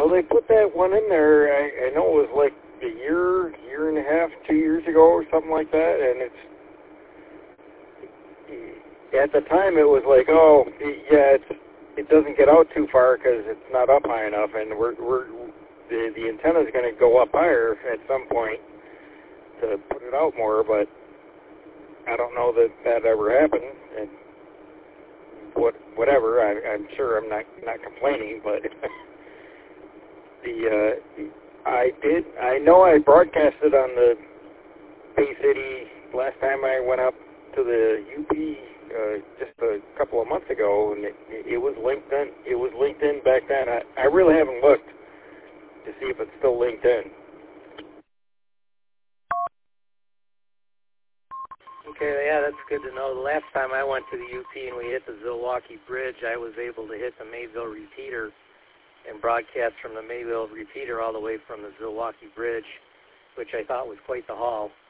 Well, they put that one in there. I know it was like a year and a half, 2 years ago or something like that, and at the time it was like, oh, yeah, it doesn't get out too far because it's not up high enough, and the antenna is going to go up higher at some point to put it out more, but I don't know that ever happened, and whatever, I'm sure I'm not complaining, but I know I broadcasted on the Bay City last time I went up to the UP just a couple of months ago, and it was linked in. It was linked in back then. I really haven't looked to see if it's still linked in. Okay, yeah, that's good to know. The last time I went to the UP and we hit the Zilwaukee Bridge, I was able to hit the Mayville repeater and broadcast from the Mayville repeater all the way from the Zilwaukee Bridge, which I thought was quite the haul.